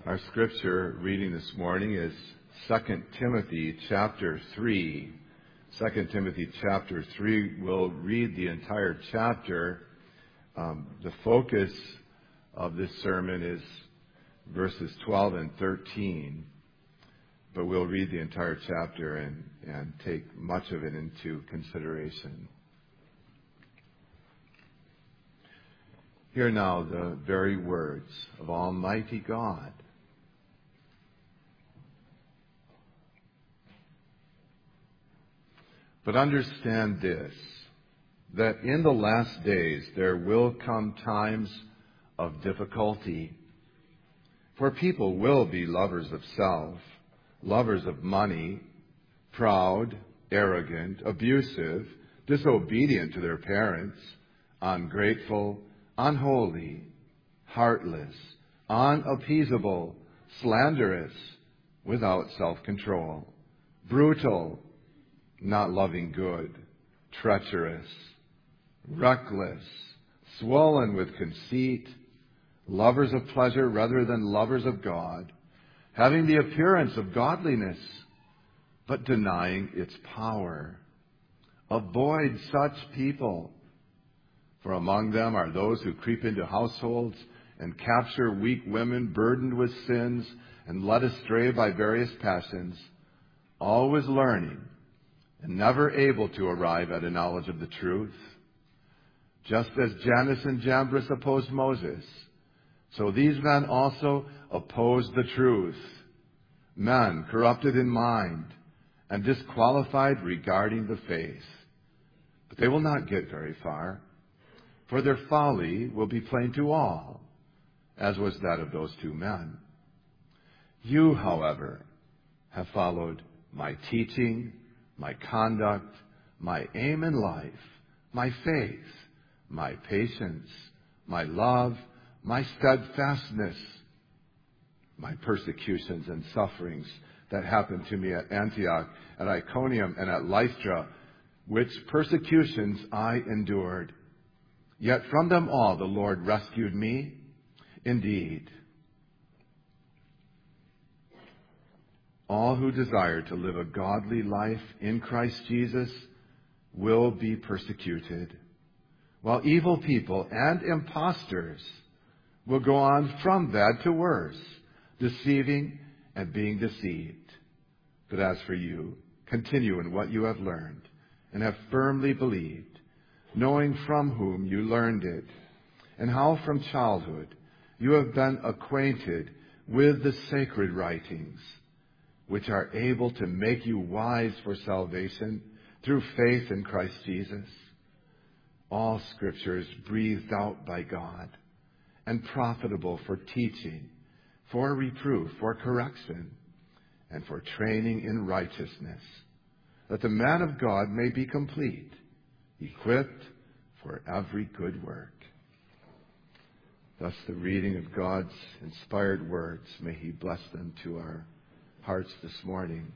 Our scripture reading this morning is 2 Timothy chapter 3. 2 Timothy chapter 3, we'll read the entire chapter. The focus of this sermon is verses 12 and 13. But we'll read the entire chapter and take much of it into consideration. Hear now the very words of Almighty God. But understand this, that in the last days there will come times of difficulty. For people will be lovers of self, lovers of money, proud, arrogant, abusive, disobedient to their parents, ungrateful, unholy, heartless, unappeasable, slanderous, without self-control, brutal, not loving good, treacherous, reckless, swollen with conceit, lovers of pleasure rather than lovers of God, having the appearance of godliness, but denying its power. Avoid such people, for among them are those who creep into households and capture weak women burdened with sins and led astray by various passions, always learning and never able to arrive at a knowledge of the truth. Just as Jannes and Jambres opposed Moses, so these men also opposed the truth, men corrupted in mind and disqualified regarding the faith. But they will not get very far, for their folly will be plain to all, as was that of those two men. You, however, have followed my teaching, my conduct, my aim in life, my faith, my patience, my love, my steadfastness, my persecutions and sufferings that happened to me at Antioch, at Iconium, and at Lystra, which persecutions I endured. Yet from them all the Lord rescued me. Indeed, all who desire to live a godly life in Christ Jesus will be persecuted, while evil people and impostors will go on from bad to worse, deceiving and being deceived. But as for you, continue in what you have learned and have firmly believed, knowing from whom you learned it, and how from childhood you have been acquainted with the sacred writings, which are able to make you wise for salvation through faith in Christ Jesus. All Scripture is breathed out by God and profitable for teaching, for reproof, for correction, and for training in righteousness, that the man of God may be complete, equipped for every good work. Thus the reading of God's inspired words, may He bless them to our hearts this morning.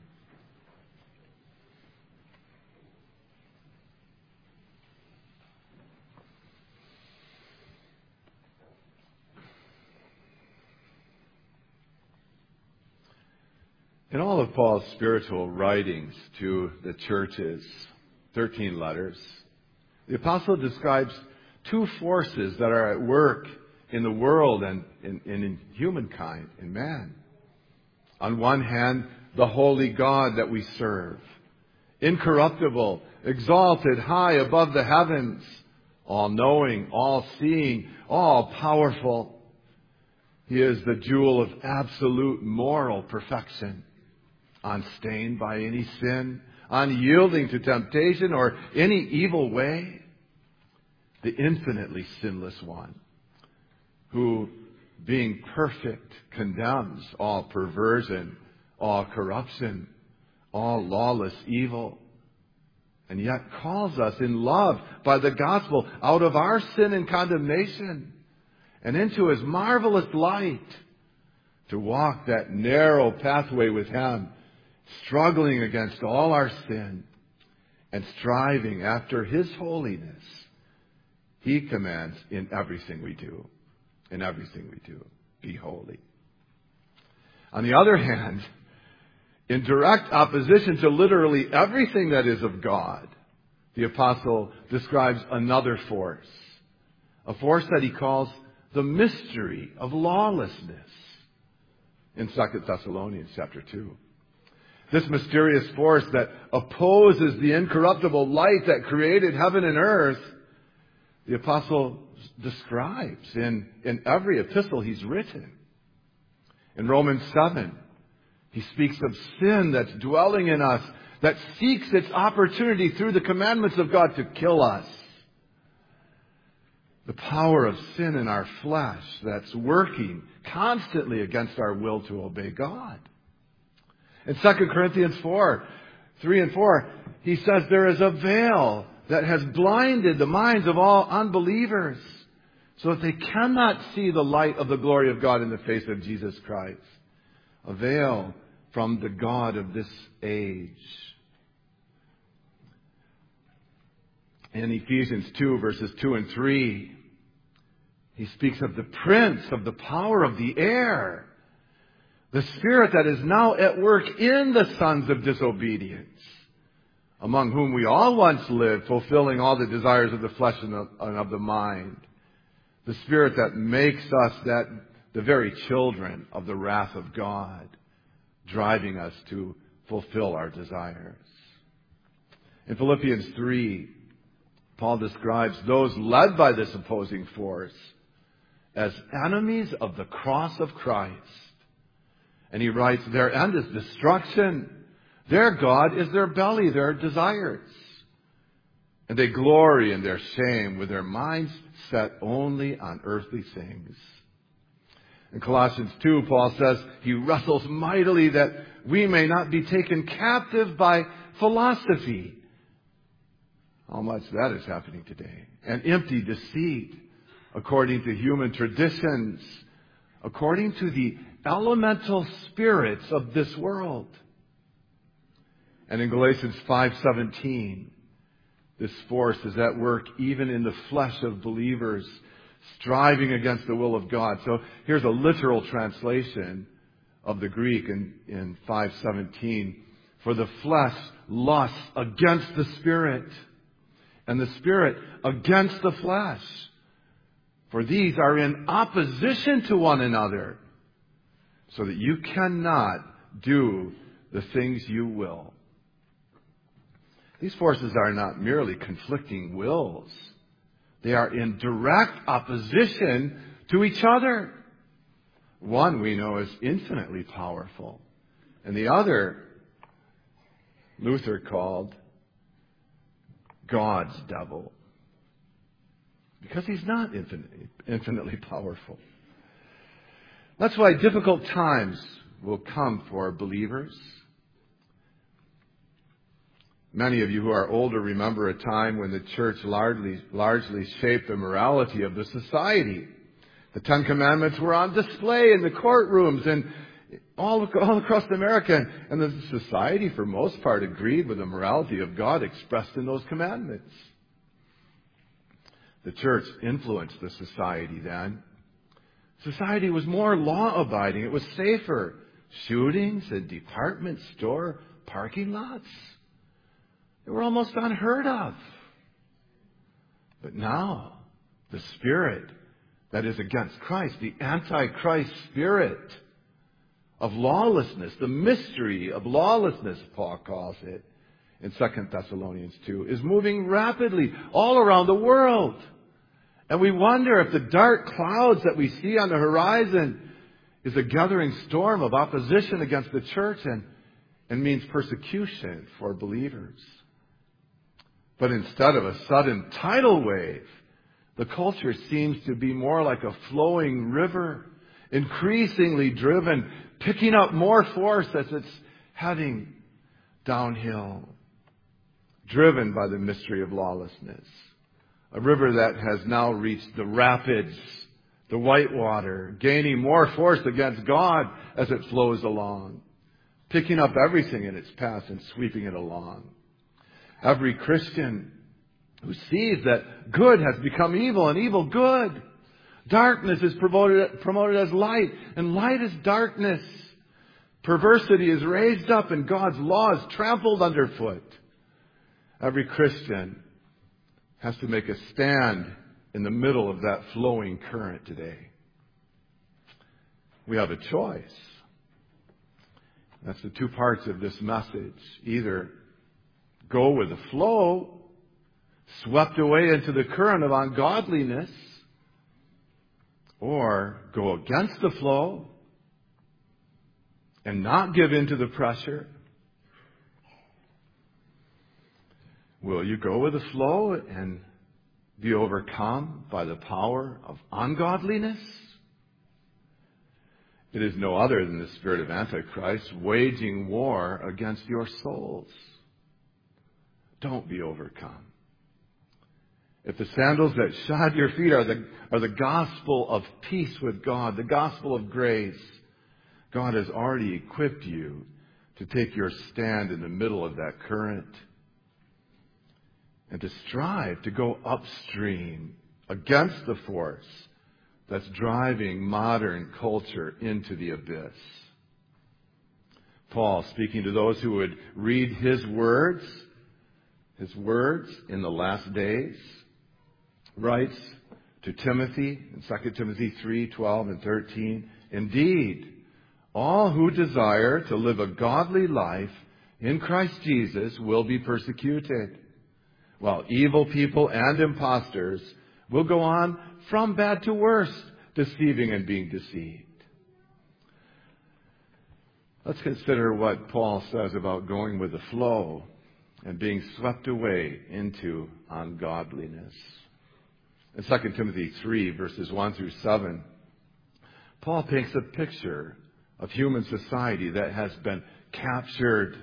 In all of Paul's spiritual writings to the churches, 13 letters, the apostle describes two forces that are at work in the world and in humankind, in man. On one hand, the holy God that we serve, incorruptible, exalted high above the heavens, all-knowing, all-seeing, all-powerful. He is the jewel of absolute moral perfection, unstained by any sin, unyielding to temptation or any evil way. The infinitely sinless one, who, being perfect, condemns all perversion, all corruption, all lawless evil, and yet calls us in love by the gospel out of our sin and condemnation and into His marvelous light to walk that narrow pathway with Him, struggling against all our sin and striving after His holiness. He commands in everything we do, be holy. On the other hand, in direct opposition to literally everything that is of God, the apostle describes another force, a force that he calls the mystery of lawlessness in 2 Thessalonians chapter 2. This mysterious force that opposes the incorruptible light that created heaven and earth, the apostle describes in every epistle he's written. In Romans 7, he speaks of sin that's dwelling in us, that seeks its opportunity through the commandments of God to kill us. The power of sin in our flesh that's working constantly against our will to obey God. In 2 Corinthians 3 and 4, he says there is a veil that has blinded the minds of all unbelievers so that they cannot see the light of the glory of God in the face of Jesus Christ. A veil from the God of this age. In Ephesians 2, verses 2 and 3, he speaks of the prince of the power of the air, the spirit that is now at work in the sons of disobedience, among whom we all once lived, fulfilling all the desires of the flesh and of the mind. The spirit that makes us the very children of the wrath of God, driving us to fulfill our desires. In Philippians 3, Paul describes those led by this opposing force as enemies of the cross of Christ. And he writes, their end is destruction. Their God is their belly, their desires. And they glory in their shame with their minds set only on earthly things. In Colossians 2, Paul says, he wrestles mightily that we may not be taken captive by philosophy. How much that is happening today. And empty deceit, according to human traditions, according to the elemental spirits of this world. And in Galatians 5:17, this force is at work even in the flesh of believers, striving against the will of God. So here's a literal translation of the Greek in 5:17. For the flesh lusts against the spirit, and the spirit against the flesh. For these are in opposition to one another, so that you cannot do the things you will. These forces are not merely conflicting wills. They are in direct opposition to each other. One we know is infinitely powerful, and the other Luther called God's devil, because he's not infinitely powerful. That's why difficult times will come for believers. Many of you who are older remember a time when the church largely shaped the morality of the society. The Ten Commandments were on display in the courtrooms and all across America. And the society, for most part, agreed with the morality of God expressed in those commandments. The church influenced the society then. Society was more law-abiding. It was safer. Shootings in department store parking lots, they were almost unheard of. But now, the spirit that is against Christ, the antichrist spirit of lawlessness, the mystery of lawlessness, Paul calls it in 2 Thessalonians 2, is moving rapidly all around the world. And we wonder if the dark clouds that we see on the horizon is a gathering storm of opposition against the church and means persecution for believers. But instead of a sudden tidal wave, the culture seems to be more like a flowing river, increasingly driven, picking up more force as it's heading downhill, driven by the mystery of lawlessness. A river that has now reached the rapids, the whitewater, gaining more force against God as it flows along, picking up everything in its path and sweeping it along. Every Christian who sees that good has become evil and evil good, darkness is promoted as light and light is darkness, Perversity is raised up and God's law is trampled underfoot. Every Christian has to make a stand in the middle of that flowing current today. We have a choice. That's the two parts of this message. Either go with the flow, swept away into the current of ungodliness, or go against the flow and not give in to the pressure. Will you go with the flow and be overcome by the power of ungodliness? It is no other than the spirit of Antichrist waging war against your souls. Don't be overcome. If the sandals that shod your feet are the gospel of peace with God, the gospel of grace, God has already equipped you to take your stand in the middle of that current and to strive to go upstream against the force that's driving modern culture into the abyss. Paul, speaking to those who would read his words in the last days, writes to Timothy in 2 Timothy 3:12 and 13, "Indeed, all who desire to live a godly life in Christ Jesus will be persecuted, while evil people and impostors will go on from bad to worse, deceiving and being deceived." Let's consider what Paul says about going with the flow and being swept away into ungodliness. In 2 Timothy 3, verses 1 through 7, Paul paints a picture of human society that has been captured,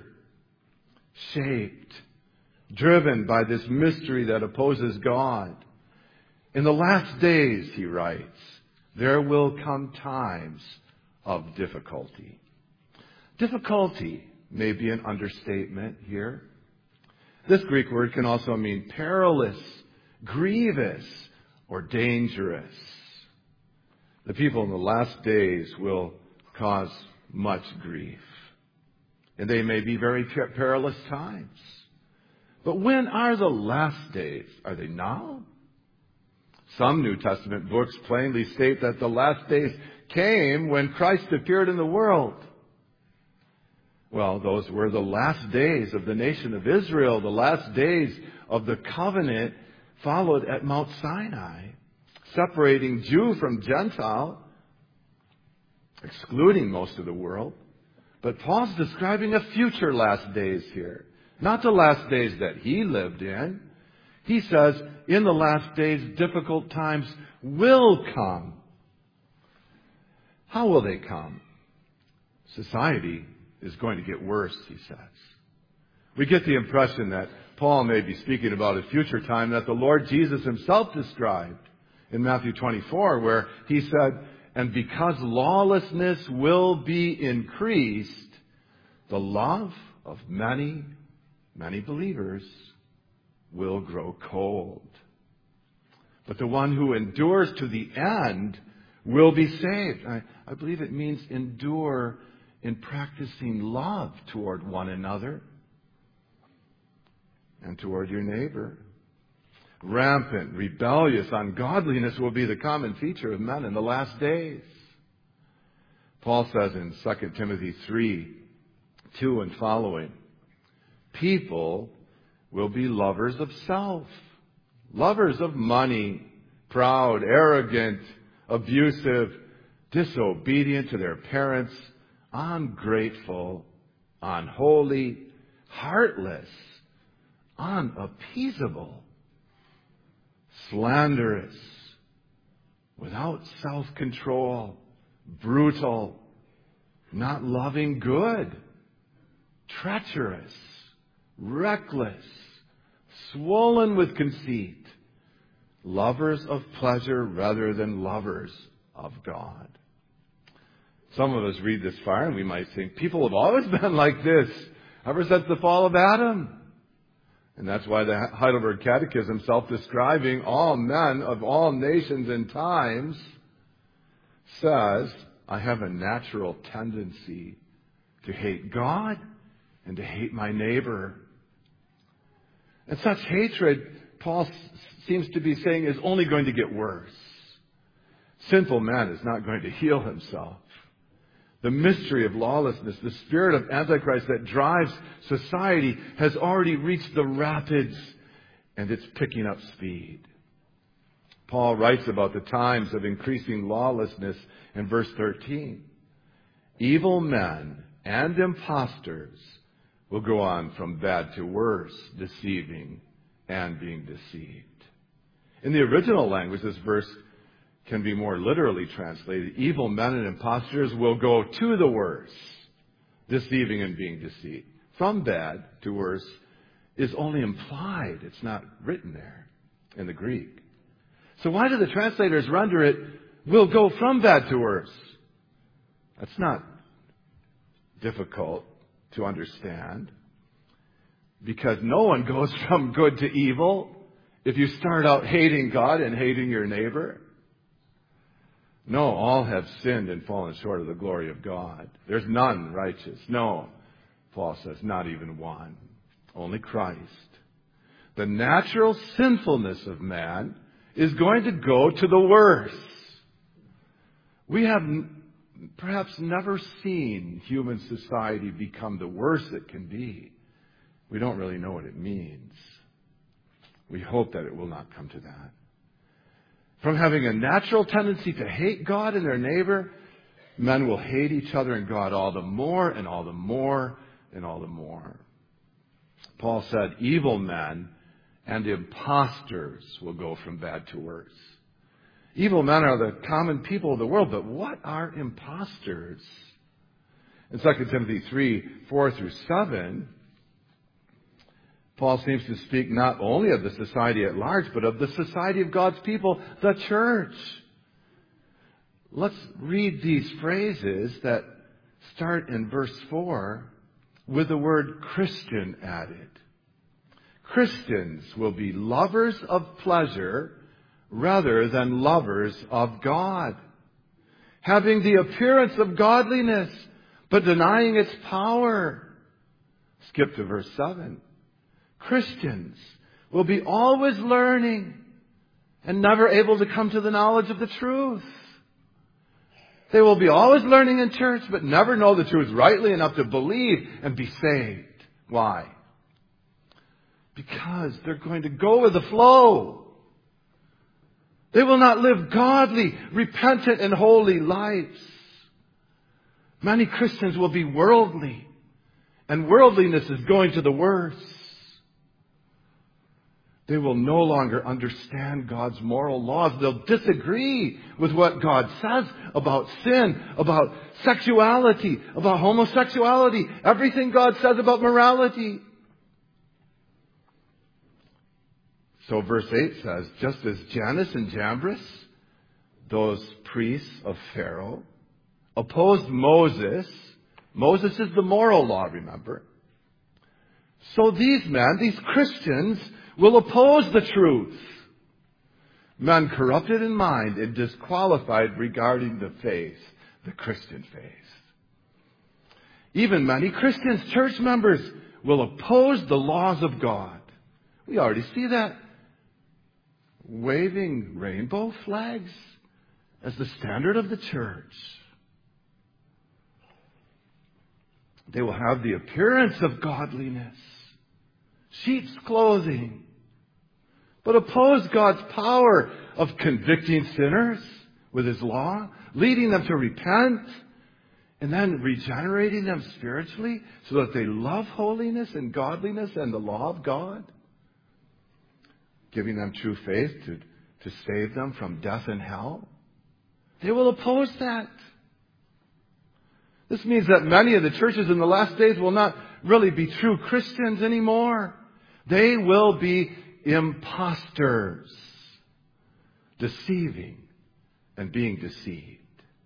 shaped, driven by this mystery that opposes God. In the last days, he writes, there will come times of difficulty. Difficulty may be an understatement here. This Greek word can also mean perilous, grievous, or dangerous. The people in the last days will cause much grief. And they may be very perilous times. But when are the last days? Are they now? Some New Testament books plainly state that the last days came when Christ appeared in the world. Well, those were the last days of the nation of Israel, the last days of the covenant followed at Mount Sinai, separating Jew from Gentile, excluding most of the world. But Paul's describing a future last days here, not the last days that he lived in. He says, in the last days, difficult times will come. How will they come? Society is going to get worse, he says. We get the impression that Paul may be speaking about a future time that the Lord Jesus himself described in Matthew 24, where he said, "And because lawlessness will be increased, the love of many, many believers will grow cold. But the one who endures to the end will be saved." I believe it means endure in practicing love toward one another and toward your neighbor. Rampant, rebellious ungodliness will be the common feature of men in the last days. Paul says in 2 Timothy 3:2 and following, people will be lovers of self, lovers of money, proud, arrogant, abusive, disobedient to their parents, ungrateful, unholy, heartless, unappeasable, slanderous, without self-control, brutal, not loving good, treacherous, reckless, swollen with conceit, lovers of pleasure rather than lovers of God. Some of us read this far and we might think, people have always been like this, ever since the fall of Adam. And that's why the Heidelberg Catechism, self-describing all men of all nations and times, says, I have a natural tendency to hate God and to hate my neighbor. And such hatred, Paul seems to be saying, is only going to get worse. Sinful man is not going to heal himself. The mystery of lawlessness, the spirit of Antichrist that drives society, has already reached the rapids, and it's picking up speed. Paul writes about the times of increasing lawlessness in verse 13. Evil men and impostors will go on from bad to worse, deceiving and being deceived. In the original language, this verse can be more literally translated. Evil men and impostors will go to the worse, deceiving and being deceived. From bad to worse is only implied. It's not written there in the Greek. So why do the translators render it, will go from bad to worse? That's not difficult to understand, because no one goes from good to evil if you start out hating God and hating your neighbor. No, all have sinned and fallen short of the glory of God. There's none righteous. No, Paul says, not even one. Only Christ. The natural sinfulness of man is going to go to the worse. We have perhaps never seen human society become the worst it can be. We don't really know what it means. We hope that it will not come to that. From having a natural tendency to hate God and their neighbor, men will hate each other and God all the more and all the more and all the more. Paul said, evil men and impostors will go from bad to worse. Evil men are the common people of the world, but what are impostors? In 2 Timothy 3:4-7, Paul seems to speak not only of the society at large, but of the society of God's people, the church. Let's read these phrases that start in verse 4 with the word Christian added. Christians will be lovers of pleasure rather than lovers of God, having the appearance of godliness, but denying its power. Skip to verse 7. Christians will be always learning and never able to come to the knowledge of the truth. They will be always learning in church, but never know the truth rightly enough to believe and be saved. Why? Because they're going to go with the flow. They will not live godly, repentant, and holy lives. Many Christians will be worldly, and worldliness is going to the worse. They will no longer understand God's moral laws. They'll disagree with what God says about sin, about sexuality, about homosexuality, everything God says about morality. So verse 8 says, just as Jannes and Jambres, those priests of Pharaoh, opposed Moses. Moses is the moral law, remember. So these men, these Christians, will oppose the truth. Men corrupted in mind and disqualified regarding the faith, the Christian faith. Even many Christians, church members, will oppose the laws of God. We already see that. Waving rainbow flags as the standard of the church. They will have the appearance of godliness, sheep's clothing, but oppose God's power of convicting sinners with His law, leading them to repent, and then regenerating them spiritually so that they love holiness and godliness and the law of God, giving them true faith to save them from death and hell. They will oppose that. This means that many of the churches in the last days will not really be true Christians anymore. They will be impostors, deceiving and being deceived.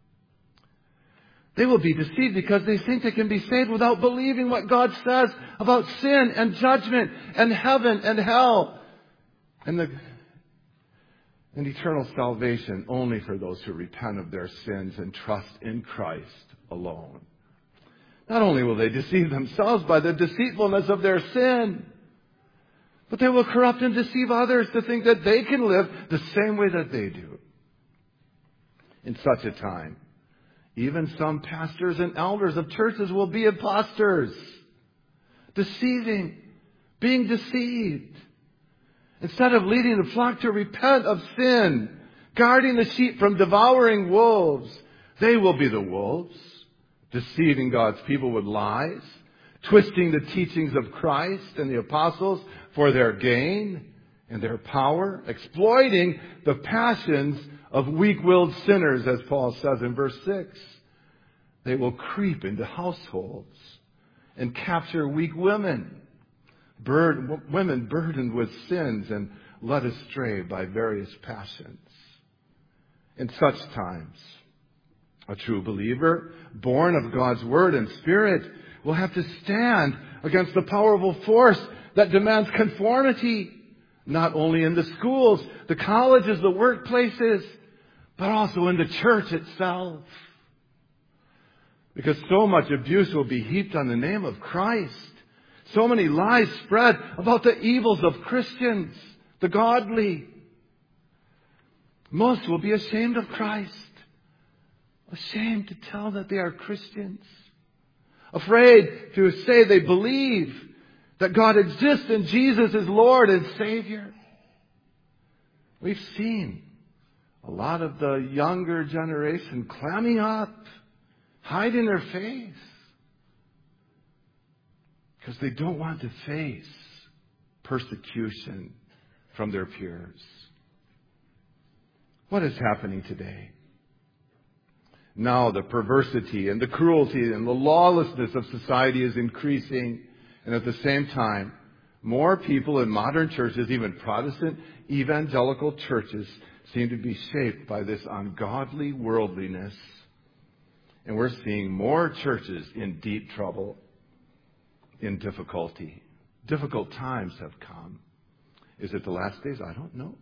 They will be deceived because they think they can be saved without believing what God says about sin and judgment and heaven and hell and eternal salvation only for those who repent of their sins and trust in Christ alone. Not only will they deceive themselves by the deceitfulness of their sin, but they will corrupt and deceive others to think that they can live the same way that they do. In such a time, even some pastors and elders of churches will be imposters, deceiving, being deceived. Instead of leading the flock to repent of sin, guarding the sheep from devouring wolves, they will be the wolves, deceiving God's people with lies, twisting the teachings of Christ and the apostles for their gain and their power, exploiting the passions of weak-willed sinners, as Paul says in verse 6. They will creep into households and capture weak women burdened with sins and led astray by various passions. In such times, a true believer, born of God's Word and Spirit, will have to stand against the powerful force that demands conformity, not only in the schools, the colleges, the workplaces, but also in the church itself. Because so much abuse will be heaped on the name of Christ. So many lies spread about the evils of Christians, the godly. Most will be ashamed of Christ. Ashamed to tell that they are Christians. Afraid to say they believe that God exists and Jesus is Lord and Savior. We've seen a lot of the younger generation clamming up, hiding their faith, because they don't want to face persecution from their peers. What is happening today? Now the perversity and the cruelty and the lawlessness of society is increasing. And at the same time, more people in modern churches, even Protestant evangelical churches, seem to be shaped by this ungodly worldliness. And we're seeing more churches in deep trouble, in difficulty. Difficult times have come. Is it the last days? I don't know.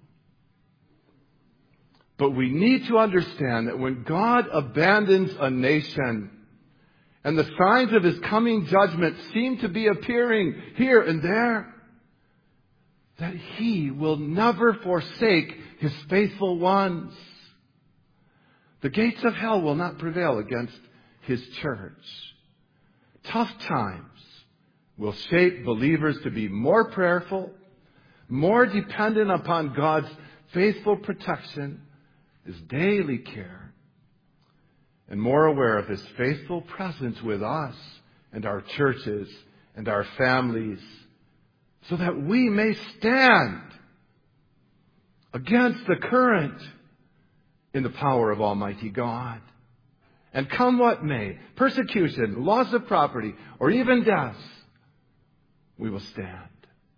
But we need to understand that when God abandons a nation and the signs of His coming judgment seem to be appearing here and there, that He will never forsake His faithful ones. The gates of hell will not prevail against His church. Tough times will shape believers to be more prayerful, more dependent upon God's faithful protection, His daily care, and more aware of His faithful presence with us and our churches and our families, so that we may stand against the current in the power of Almighty God. And come what may, persecution, loss of property, or even death, we will stand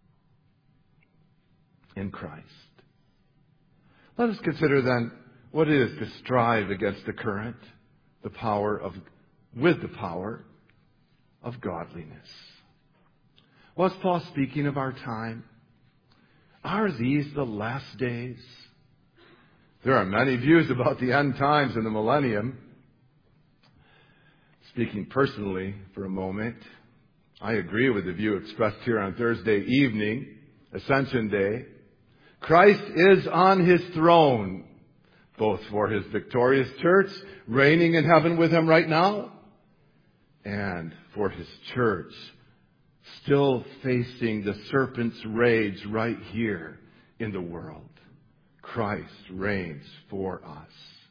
in Christ. Let us consider then what it is to strive against the current, with the power of godliness. Was Paul speaking of our time? Are these the last days? There are many views about the end times and the millennium. Speaking personally for a moment, I agree with the view expressed here on Thursday evening, Ascension Day. Christ is on His throne, both for His victorious church, reigning in heaven with Him right now, and for His church, still facing the serpent's rage right here in the world. Christ reigns for us.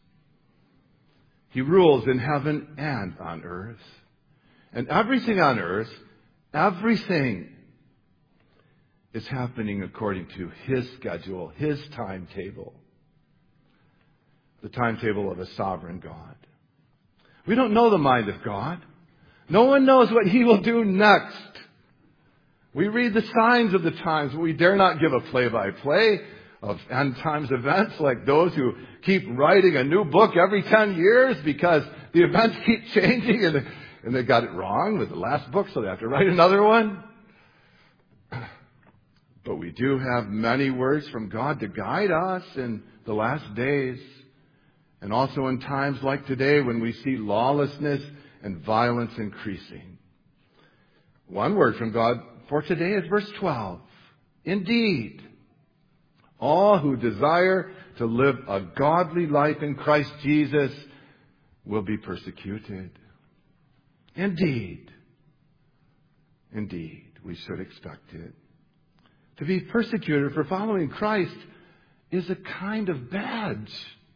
He rules in heaven and on earth. And everything on earth, everything is happening according to His schedule, His timetable. The timetable of a sovereign God. We don't know the mind of God. No one knows what He will do next. We read the signs of the times, but we dare not give a play-by-play of end times events like those who keep writing a new book every 10 years because the events keep changing and they got it wrong with the last book, so they have to write another one. But we do have many words from God to guide us in the last days. And also in times like today when we see lawlessness and violence increasing. One word from God for today is verse 12. Indeed, all who desire to live a godly life in Christ Jesus will be persecuted. Indeed, we should expect it. To be persecuted for following Christ is a kind of badge,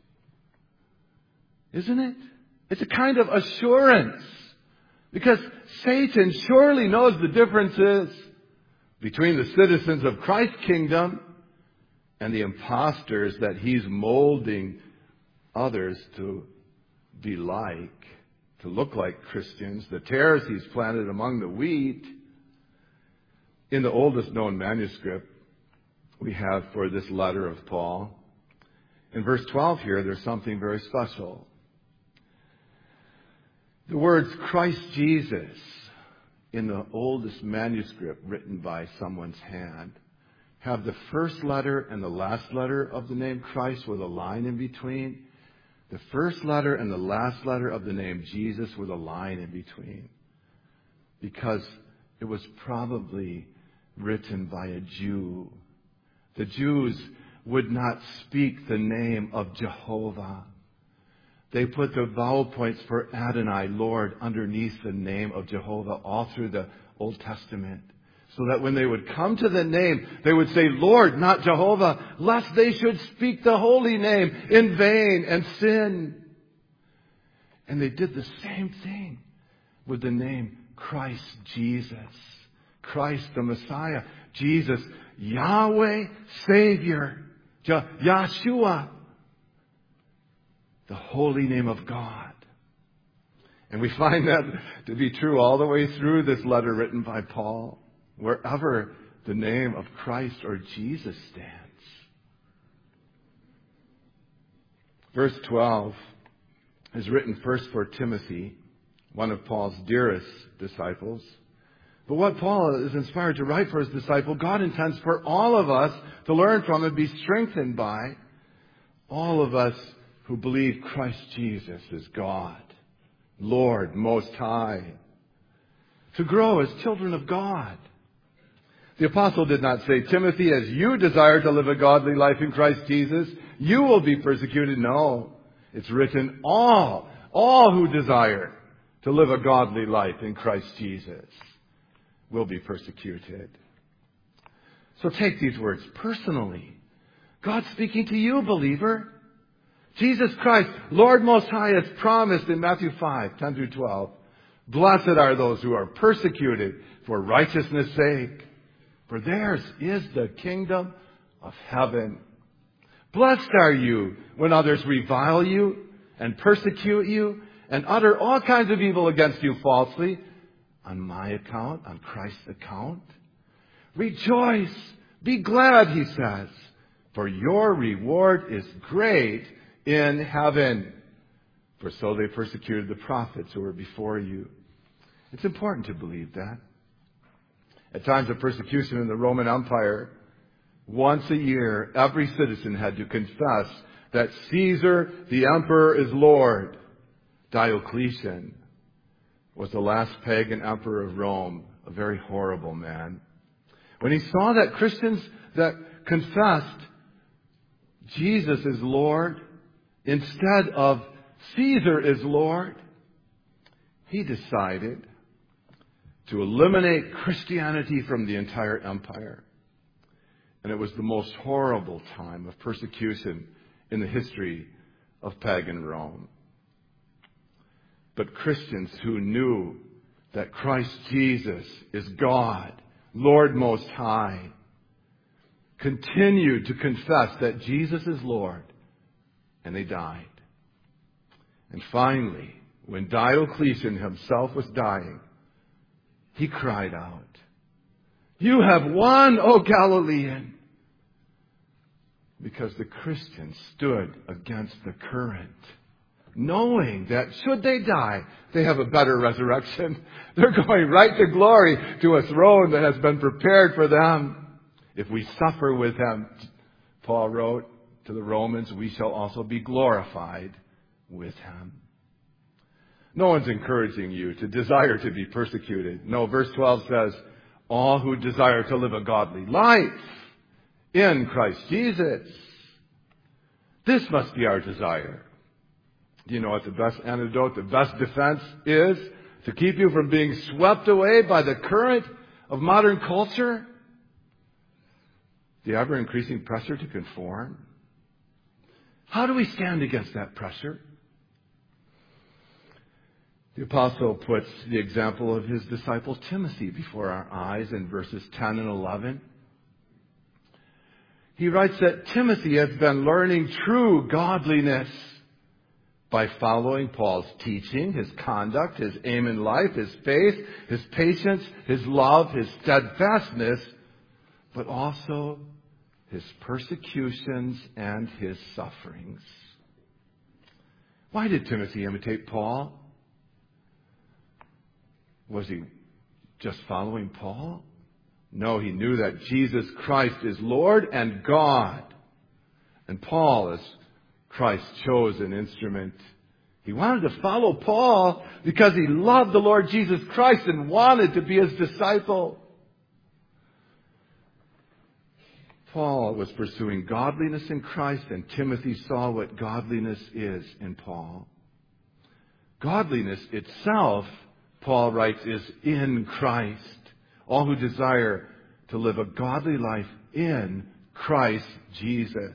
isn't it? It's a kind of assurance, because Satan surely knows the differences between the citizens of Christ's kingdom and the imposters that he's molding others to be like, to look like Christians, the tares he's planted among the wheat. In the oldest known manuscript we have for this letter of Paul, in verse 12 here, there's something very special. The words Christ Jesus in the oldest manuscript written by someone's hand have the first letter and the last letter of the name Christ with a line in between. The first letter and the last letter of the name Jesus with a line in between. Because it was probably written by a Jew. The Jews would not speak the name of Jehovah. They put the vowel points for Adonai, Lord, underneath the name of Jehovah all through the Old Testament. So that when they would come to the name, they would say, Lord, not Jehovah, lest they should speak the holy name in vain and sin. And they did the same thing with the name Christ Jesus. Christ the Messiah. Jesus, Yahweh, Savior. Yahshua, the holy name of God. And we find that to be true all the way through this letter written by Paul. Wherever the name of Christ or Jesus stands. Verse 12 is written first for Timothy, one of Paul's dearest disciples. But what Paul is inspired to write for his disciple, God intends for all of us to learn from and be strengthened by. All of us who believe Christ Jesus is God, Lord Most High. To grow as children of God. The apostle did not say, Timothy, as you desire to live a godly life in Christ Jesus, you will be persecuted. No, it's written, all who desire to live a godly life in Christ Jesus will be persecuted. So take these words personally. God's speaking to you, believer. Jesus Christ, Lord Most High, has promised in Matthew 5, 10 through 12, blessed are those who are persecuted for righteousness' sake. For theirs is the kingdom of heaven. Blessed are you when others revile you and persecute you and utter all kinds of evil against you falsely on my account, on Christ's account. Rejoice, be glad, he says, for your reward is great in heaven. For so they persecuted the prophets who were before you. It's important to believe that. At times of persecution in the Roman Empire, once a year, every citizen had to confess that Caesar, the emperor, is Lord. Diocletian was the last pagan emperor of Rome, a very horrible man. When he saw that Christians that confessed Jesus is Lord instead of Caesar is Lord, he decided to eliminate Christianity from the entire empire. And it was the most horrible time of persecution in the history of pagan Rome. But Christians who knew that Christ Jesus is God, Lord Most High, continued to confess that Jesus is Lord, and they died. And finally, when Diocletian himself was dying, he cried out, "You have won, O Galilean!" Because the Christians stood against the current, knowing that should they die, they have a better resurrection. They're going right to glory, to a throne that has been prepared for them. If we suffer with him, Paul wrote to the Romans, we shall also be glorified with him. No one's encouraging you to desire to be persecuted. No, verse 12 says, all who desire to live a godly life in Christ Jesus. This must be our desire. Do you know what the best antidote, the best defense is? To keep you from being swept away by the current of modern culture? The ever-increasing pressure to conform? How do we stand against that pressure? The apostle puts the example of his disciple Timothy before our eyes in verses 10 and 11. He writes that Timothy has been learning true godliness by following Paul's teaching, his conduct, his aim in life, his faith, his patience, his love, his steadfastness, but also his persecutions and his sufferings. Why did Timothy imitate Paul? Was he just following Paul? No, he knew that Jesus Christ is Lord and God. And Paul is Christ's chosen instrument. He wanted to follow Paul because he loved the Lord Jesus Christ and wanted to be his disciple. Paul was pursuing godliness in Christ, and Timothy saw what godliness is in Paul. Godliness itself, Paul writes, is in Christ. All who desire to live a godly life in Christ Jesus.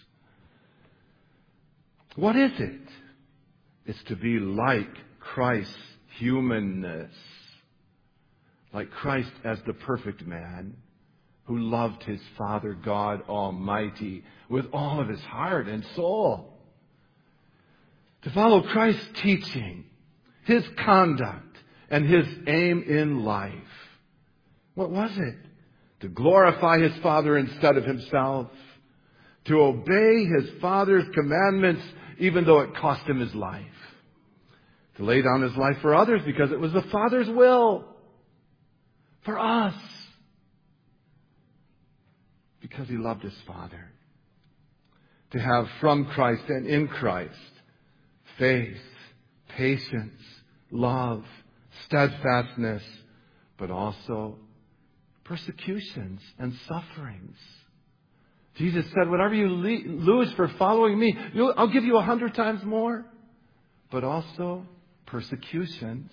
What is it? It's to be like Christ's humanness. Like Christ as the perfect man who loved his Father God Almighty with all of his heart and soul. To follow Christ's teaching, his conduct, and his aim in life. What was it? To glorify his Father instead of himself. To obey his Father's commandments even though it cost him his life. To lay down his life for others because it was the Father's will. For us. Because he loved his Father. To have from Christ and in Christ faith, patience, love, steadfastness, but also persecutions and sufferings. Jesus said, whatever you lose for following me, I'll give you 100 times more. But also persecutions.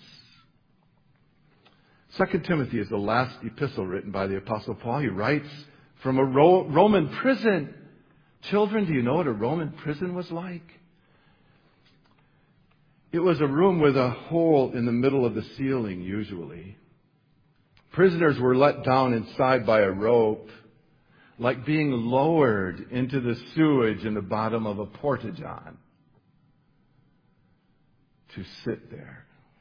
2 Timothy is the last epistle written by the Apostle Paul. He writes from a Roman prison. Children, do you know what a Roman prison was like? It was a room with a hole in the middle of the ceiling, usually. Prisoners were let down inside by a rope, like being lowered into the sewage in the bottom of a porta-john to sit there.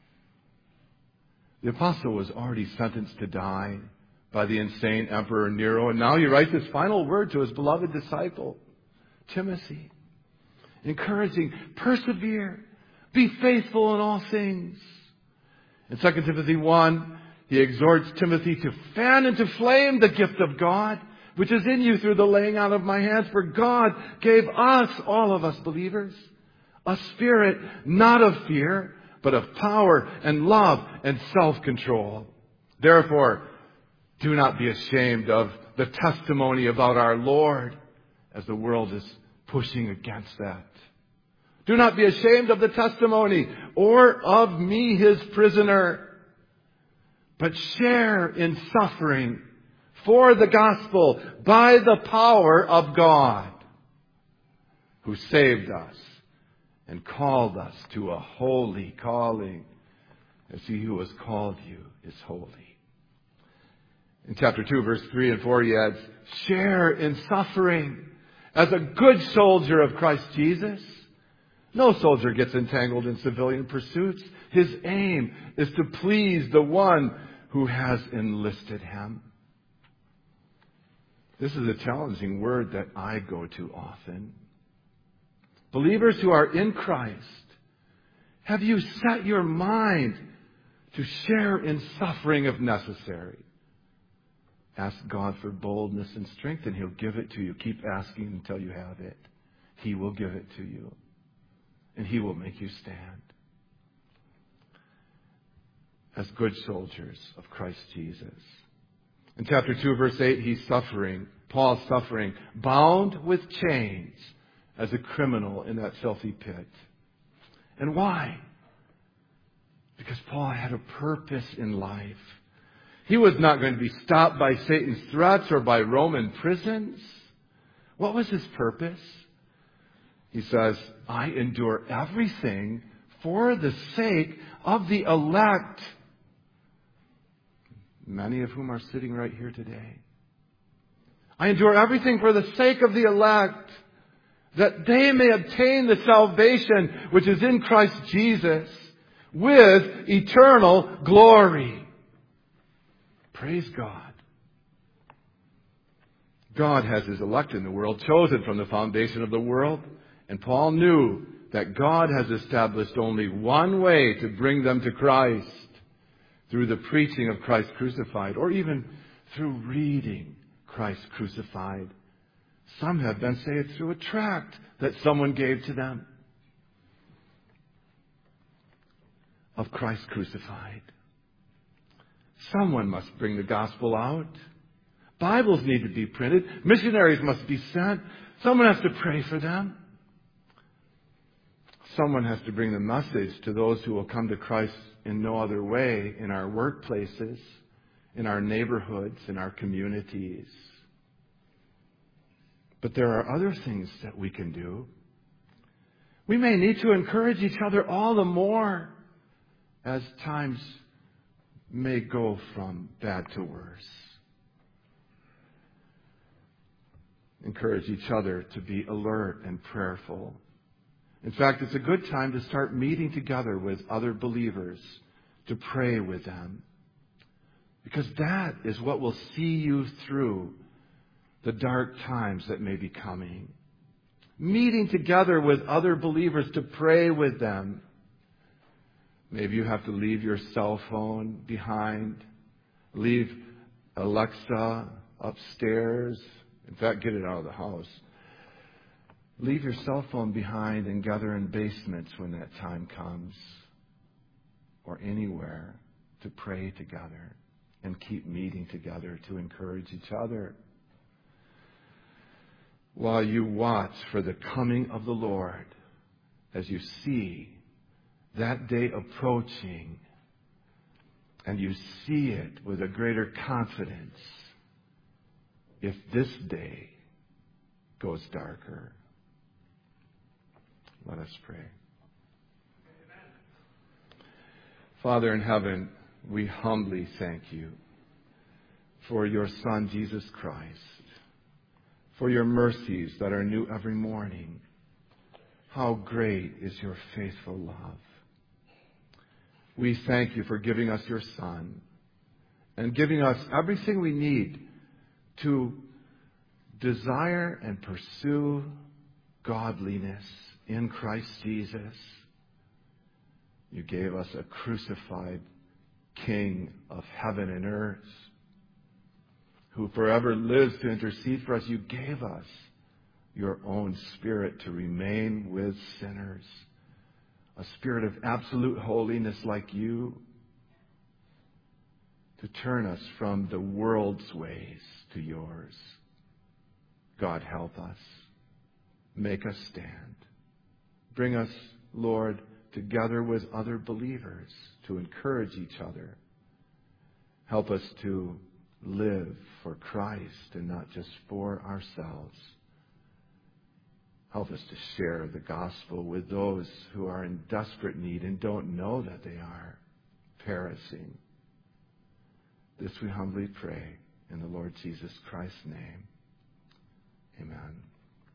The apostle was already sentenced to die by the insane Emperor Nero, and now he writes his final word to his beloved disciple, Timothy, encouraging, persevere, be faithful in all things. In 2 Timothy 1, he exhorts Timothy to fan into flame the gift of God, which is in you through the laying out of my hands. For God gave us, all of us believers, a spirit not of fear, but of power and love and self-control. Therefore, do not be ashamed of the testimony about our Lord, as the world is pushing against that. Do not be ashamed of the testimony or of me, his prisoner, but share in suffering for the gospel by the power of God, who saved us and called us to a holy calling, as he who has called you is holy. In chapter 2, verse 3 and 4, he adds, share in suffering as a good soldier of Christ Jesus. No soldier gets entangled in civilian pursuits. His aim is to please the one who has enlisted him. This is a challenging word that I go to often. Believers who are in Christ, have you set your mind to share in suffering if necessary? Ask God for boldness and strength, and he'll give it to you. Keep asking until you have it. He will give it to you, and he will make you stand. as good soldiers of Christ Jesus. In chapter 2, verse 8, he's suffering. Paul's suffering, bound with chains as a criminal in that filthy pit. And why? Because Paul had a purpose in life. He was not going to be stopped by Satan's threats or by Roman prisons. What was his purpose? He says, I endure everything for the sake of the elect, many of whom are sitting right here today. I endure everything for the sake of the elect, that they may obtain the salvation which is in Christ Jesus with eternal glory. Praise God. God has His elect in the world, chosen from the foundation of the world. And Paul knew that God has established only one way to bring them to Christ, through the preaching of Christ crucified, or even through reading Christ crucified. Some have been saved through a tract that someone gave to them of Christ crucified. Someone must bring the gospel out. Bibles need to be printed. Missionaries must be sent. Someone has to pray for them. Someone has to bring the message to those who will come to Christ in no other way, in our workplaces, in our neighborhoods, in our communities. But there are other things that we can do. We may need to encourage each other all the more as times may go from bad to worse. Encourage each other to be alert and prayerful. In fact, it's a good time to start meeting together with other believers to pray with them. Because that is what will see you through the dark times that may be coming. Meeting together with other believers to pray with them. Maybe you have to leave your cell phone behind. Leave Alexa upstairs. In fact, get it out of the house. Leave your cell phone behind and gather in basements when that time comes. Or anywhere to pray together and keep meeting together to encourage each other. While you watch for the coming of the Lord, as you see that day approaching, and you see it with a greater confidence, if this day goes darker. Let us pray. Father in heaven, we humbly thank you for your Son, Jesus Christ, for your mercies that are new every morning. How great is your faithful love. We thank you for giving us your Son and giving us everything we need to desire and pursue godliness in Christ Jesus. You gave us a crucified King of heaven and earth who forever lives to intercede for us. You gave us your own Spirit to remain with sinners. A spirit of absolute holiness like you, to turn us from the world's ways to yours. God, help us. Make us stand. Bring us, Lord, together with other believers to encourage each other. Help us to live for Christ and not just for ourselves. Help us to share the gospel with those who are in desperate need and don't know that they are perishing. This we humbly pray in the Lord Jesus Christ's name. Amen.